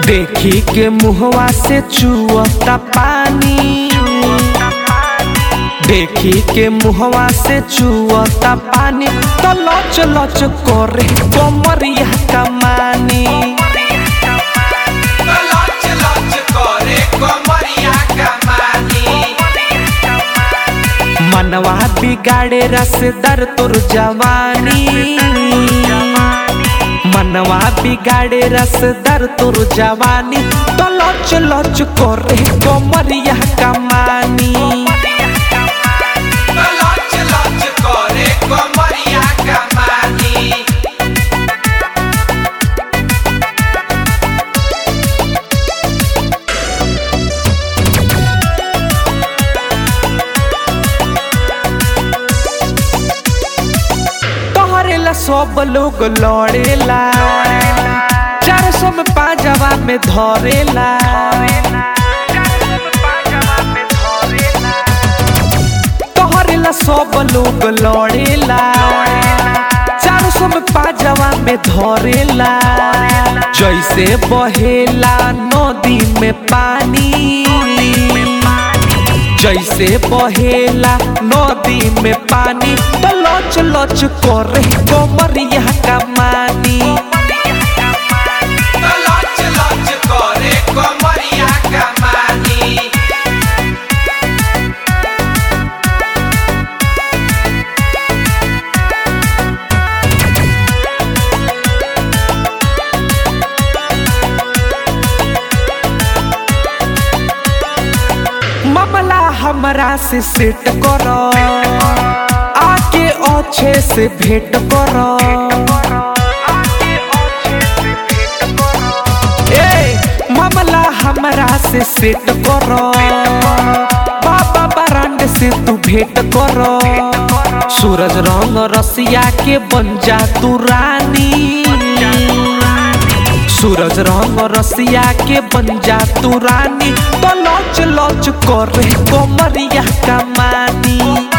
देखी के मुहवा से चुअता पानी, देखी के मुहवा से चुअता पानी, तो लच लच करे कमरिया कमानी। मनवा बिगाड़े रसदार तोर जवानी, मनवा बिगाड़े रसदार तोर जवानी, तो लच लच करे कमरिया कमानी। सब लोग लड़ेला, 400 में पांजवा में धरेला। तोहरेला सब लोग लड़ेला, 400 में पांजवा में धरेला। जैसे बहेला नदी में पानी, जैसे बहेला नदी में पानी, तो लच लच करे कमरिया कमानी। मामला हमरा से सेट करो, आके अच्छे से भेंट करो। मामला हमरा से सेट करो, बाबा ब्रांड से तू भेंट करो। सूरज रंग रसिया के बन जा तू रानी, सूरज रंग रसिया के बन जा तू रानी, तो लच लच करे कमरिया कमानी।